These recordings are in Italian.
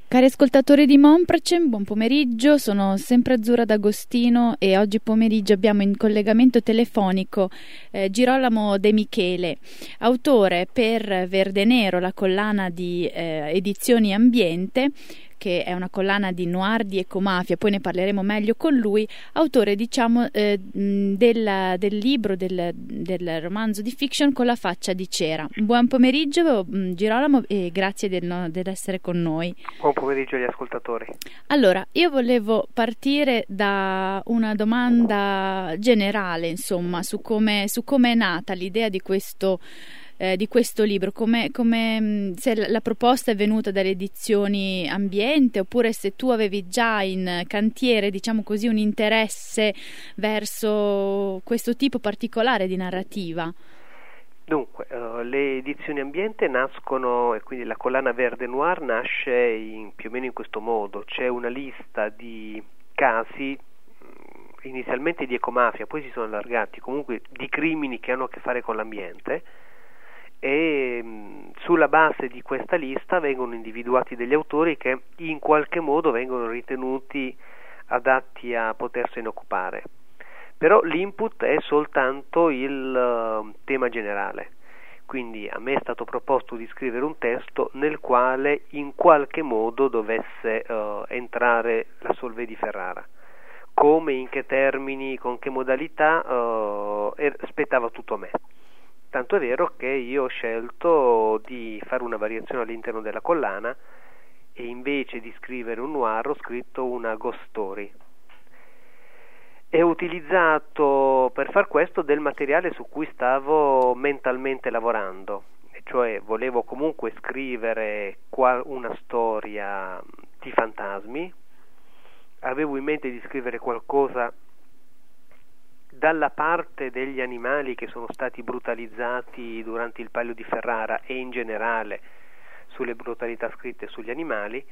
Cari ascoltatori di Monprecem, buon pomeriggio, sono sempre Azzurra D'Agostino e oggi pomeriggio abbiamo in collegamento telefonico Girolamo De Michele, autore per Verde Nero, la collana di Edizioni Ambiente, che è una collana di noir di ecomafia, poi ne parleremo meglio con lui, autore del libro, del romanzo di fiction Con la faccia di cera. Buon pomeriggio Girolamo e grazie dell'essere con noi. Buon pomeriggio agli ascoltatori. Allora, io volevo partire da una domanda generale, insomma, su come è nata l'idea di questo libro, se la proposta è venuta dalle edizioni Ambiente oppure se tu avevi già in cantiere, diciamo così, un interesse verso questo tipo particolare di narrativa. Dunque, le edizioni Ambiente nascono, e quindi la collana Verde Noir nasce più o meno in questo modo. C'è una lista di casi, inizialmente di ecomafia, poi si sono allargati, comunque di crimini che hanno a che fare con l'ambiente, e sulla base di questa lista vengono individuati degli autori che in qualche modo vengono ritenuti adatti a potersene occupare. Però l'input è soltanto il tema generale, quindi a me è stato proposto di scrivere un testo nel quale in qualche modo dovesse entrare la Solvay di Ferrara. Come, in che termini, con che modalità, spettava tutto a me. Tanto è vero che io ho scelto di fare una variazione all'interno della collana e invece di scrivere un noir ho scritto una ghost story. E ho utilizzato per far questo del materiale su cui stavo mentalmente lavorando, cioè volevo comunque scrivere una storia di fantasmi, avevo in mente di scrivere qualcosa dalla parte degli animali che sono stati brutalizzati durante il Palio di Ferrara e in generale sulle brutalità scritte sugli animali,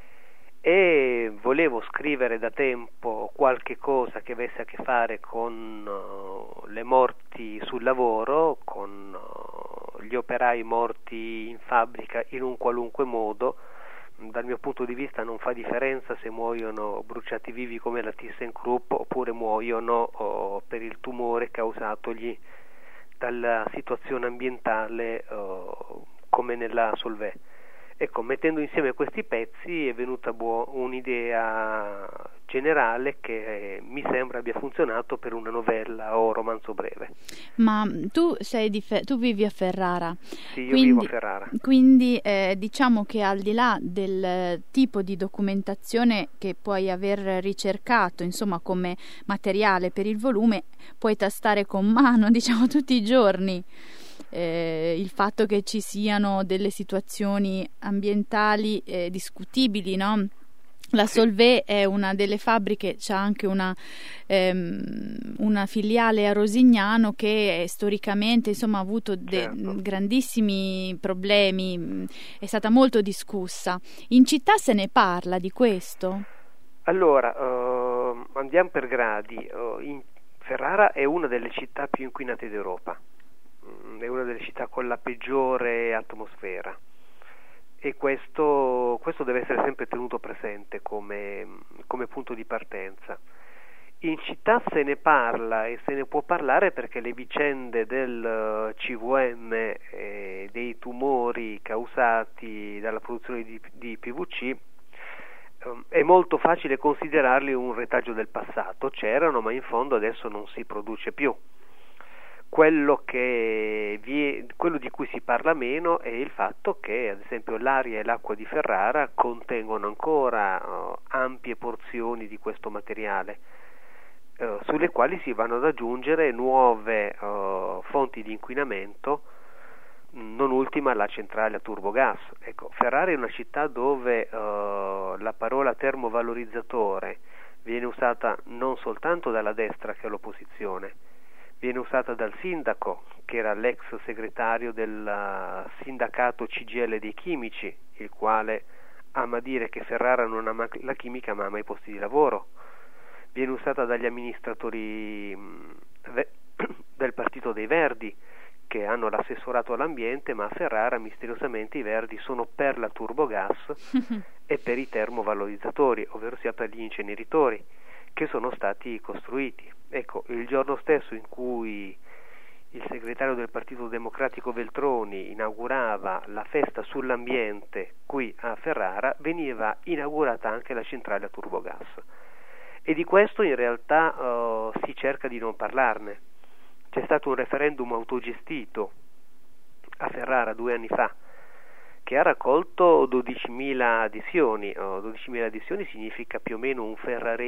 e volevo scrivere da tempo qualche cosa che avesse a che fare con le morti sul lavoro, con gli operai morti in fabbrica in un qualunque modo. Dal mio punto di vista non fa differenza se muoiono bruciati vivi come la ThyssenKrupp oppure muoiono per il tumore causatogli dalla situazione ambientale come nella Solvay. Ecco, mettendo insieme questi pezzi è venuta un'idea generale che mi sembra abbia funzionato per una novella o romanzo breve. Ma tu vivi a Ferrara? Sì, io vivo a Ferrara. Quindi diciamo che al di là del tipo di documentazione che puoi aver ricercato, insomma, come materiale per il volume, puoi tastare con mano, diciamo, tutti i giorni. Il fatto che ci siano delle situazioni ambientali discutibili, no? La Solvay è una delle fabbriche, c'ha anche una filiale a Rosignano che storicamente, insomma, ha avuto grandissimi problemi, è stata molto discussa. In città se ne parla di questo? Allora, andiamo per gradi. Ferrara è una delle città più inquinate d'Europa. È una delle città con la peggiore atmosfera e questo deve essere sempre tenuto presente come punto di partenza. In città se ne parla e se ne può parlare perché le vicende del CVM e dei tumori causati dalla produzione di PVC è molto facile considerarli un retaggio del passato. C'erano, ma in fondo adesso non si produce più. Quello di cui si parla meno è il fatto che, ad esempio, l'aria e l'acqua di Ferrara contengono ancora ampie porzioni di questo materiale, sulle quali si vanno ad aggiungere nuove fonti di inquinamento, non ultima la centrale a turbogas. Ecco, Ferrara è una città dove la parola termovalorizzatore viene usata non soltanto dalla destra che all'opposizione, viene usata dal sindaco, che era l'ex segretario del sindacato CGIL dei chimici, il quale ama dire che Ferrara non ama la chimica ma ama i posti di lavoro. Viene usata dagli amministratori del Partito dei Verdi, che hanno l'assessorato all'ambiente, ma a Ferrara misteriosamente i Verdi sono per la turbogas e per i termovalorizzatori, ovvero sia per gli inceneritori che sono stati costruiti. Ecco, il giorno stesso in cui il segretario del Partito Democratico Veltroni inaugurava la festa sull'ambiente qui a Ferrara, veniva inaugurata anche la centrale a turbogas, e di questo in realtà si cerca di non parlarne. C'è stato un referendum autogestito a Ferrara 2 anni fa che ha raccolto 12.000 adesioni. 12.000 adesioni significa più o meno un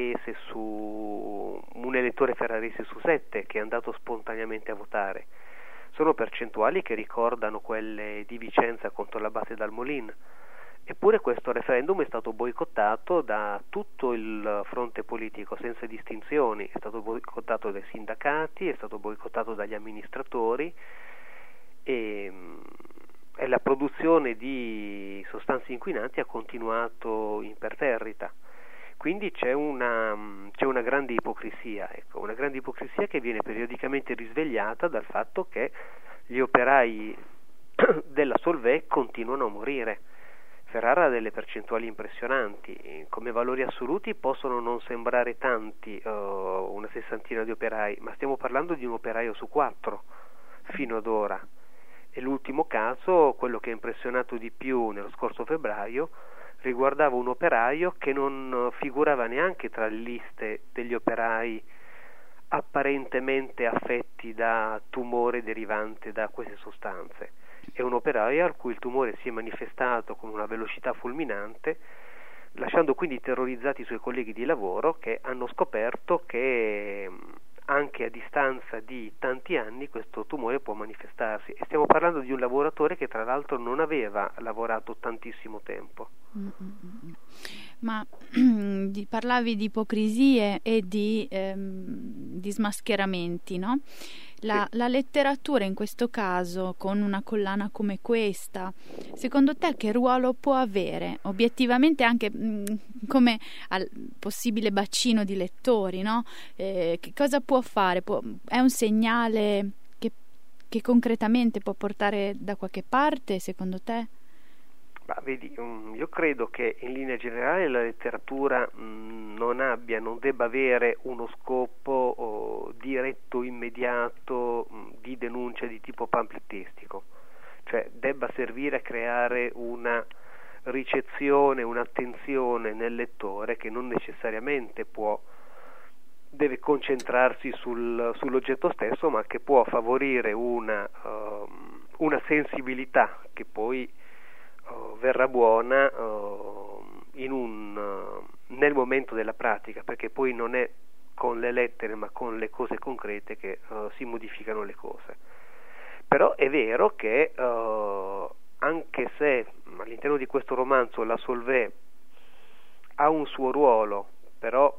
elettore ferrarese su 7 che è andato spontaneamente a votare. Sono percentuali che ricordano quelle di Vicenza contro la Base dal Molin. Eppure questo referendum è stato boicottato da tutto il fronte politico senza distinzioni, è stato boicottato dai sindacati, è stato boicottato dagli amministratori e la produzione di sostanze inquinanti ha continuato imperterrita. Quindi c'è una grande ipocrisia, una grande ipocrisia che viene periodicamente risvegliata dal fatto che gli operai della Solvay continuano a morire. Ferrara ha delle percentuali impressionanti, come valori assoluti possono non sembrare tanti, una sessantina di operai, ma stiamo parlando di un operaio su 4 fino ad ora. E l'ultimo caso, quello che ha impressionato di più nello scorso febbraio, riguardava un operaio che non figurava neanche tra le liste degli operai apparentemente affetti da tumore derivante da queste sostanze. È un operaio al cui il tumore si è manifestato con una velocità fulminante, lasciando quindi terrorizzati i suoi colleghi di lavoro, che hanno scoperto che anche a distanza di tanti anni questo tumore può manifestarsi. E stiamo parlando di un lavoratore che tra l'altro non aveva lavorato tantissimo tempo. Ma parlavi di ipocrisie e di smascheramenti, no? La letteratura in questo caso, con una collana come questa, secondo te che ruolo può avere obiettivamente anche come al possibile bacino di lettori, no? Che cosa può fare? È un segnale che concretamente può portare da qualche parte, secondo te? Vedi, io credo che in linea generale la letteratura non debba avere uno scopo diretto, immediato, di denuncia di tipo pamflettistico, cioè debba servire a creare una ricezione, un'attenzione nel lettore che non necessariamente deve concentrarsi sull'oggetto stesso, ma che può favorire una sensibilità che poi verrà buona nel momento della pratica, perché poi non è con le lettere ma con le cose concrete che si modificano le cose. Però è vero che anche se all'interno di questo romanzo la Solvay ha un suo ruolo, però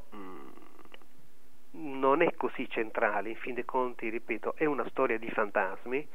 non è così centrale, in fin dei conti, ripeto, è una storia di fantasmi.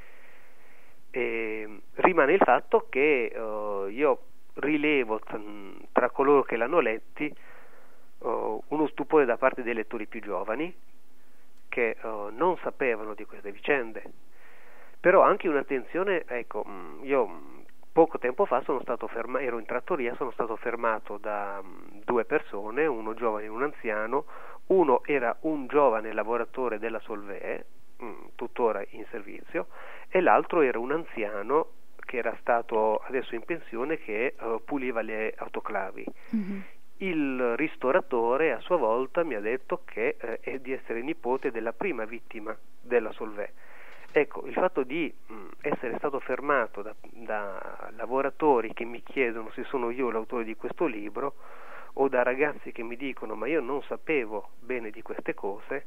Rimane il fatto che io rilevo tra coloro che l'hanno letti uno stupore da parte dei lettori più giovani che non sapevano di queste vicende, però anche un'attenzione. Io poco tempo fa ero in trattoria, sono stato fermato da 2 persone, uno giovane e un anziano. Uno era un giovane lavoratore della Solvay, tuttora in servizio, e l'altro era un anziano che era stato adesso in pensione, che puliva le autoclavi. Mm-hmm. Il ristoratore a sua volta mi ha detto che è di essere nipote della prima vittima della Solvay. Ecco, il fatto di essere stato fermato da lavoratori che mi chiedono se sono io l'autore di questo libro, o da ragazzi che mi dicono ma io non sapevo bene di queste cose,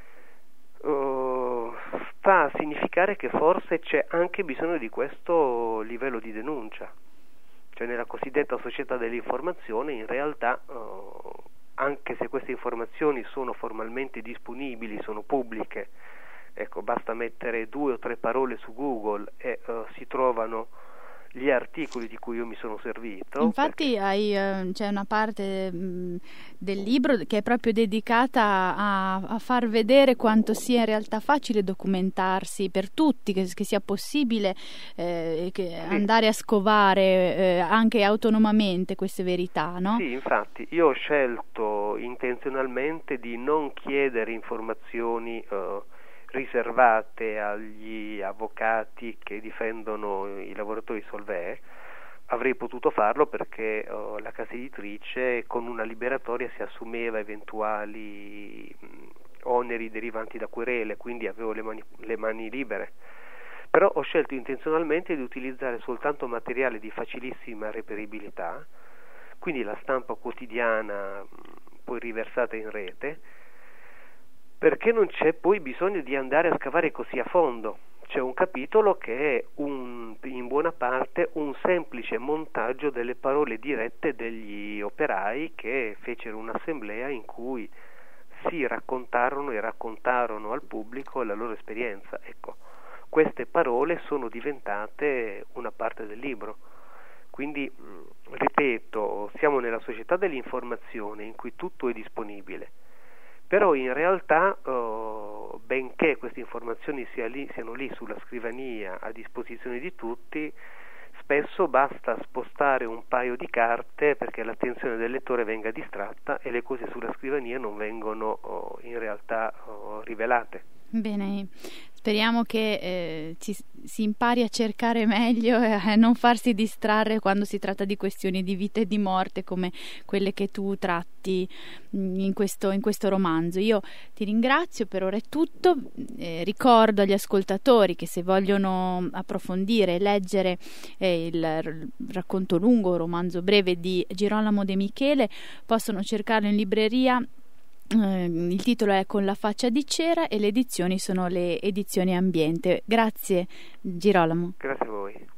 sta a significare che forse c'è anche bisogno di questo livello di denuncia. Cioè, nella cosiddetta società dell'informazione, in realtà, anche se queste informazioni sono formalmente disponibili, sono pubbliche, basta mettere 2 o 3 parole su Google e si trovano gli articoli di cui io mi sono servito. Infatti c'è una parte del libro che è proprio dedicata a far vedere quanto sia in realtà facile documentarsi per tutti, che sia possibile andare a scovare anche autonomamente queste verità, no? Sì, infatti io ho scelto intenzionalmente di non chiedere informazioni riservate agli avvocati che difendono i lavoratori Solvay. Avrei potuto farlo perché la casa editrice con una liberatoria si assumeva eventuali oneri derivanti da querele, quindi avevo le mani libere. Però ho scelto intenzionalmente di utilizzare soltanto materiale di facilissima reperibilità, quindi la stampa quotidiana poi riversata in rete, perché non c'è poi bisogno di andare a scavare così a fondo. C'è un capitolo che è in buona parte un semplice montaggio delle parole dirette degli operai che fecero un'assemblea in cui si raccontarono e raccontarono al pubblico la loro esperienza. Ecco, queste parole sono diventate una parte del libro. Quindi, ripeto, siamo nella società dell'informazione in cui tutto è disponibile. Però in realtà, benché queste informazioni siano lì sulla scrivania a disposizione di tutti, spesso basta spostare un paio di carte perché l'attenzione del lettore venga distratta e le cose sulla scrivania non vengono in realtà rivelate. Bene, speriamo che si impari a cercare meglio e a non farsi distrarre quando si tratta di questioni di vita e di morte come quelle che tu tratti in questo romanzo. Io ti ringrazio, per ora è tutto. Ricordo agli ascoltatori che se vogliono approfondire e leggere il racconto lungo, romanzo breve di Girolamo De Michele, possono cercarlo in libreria. Il titolo è Con la faccia di cera e le edizioni sono le edizioni Ambiente. Grazie Girolamo. Grazie a voi.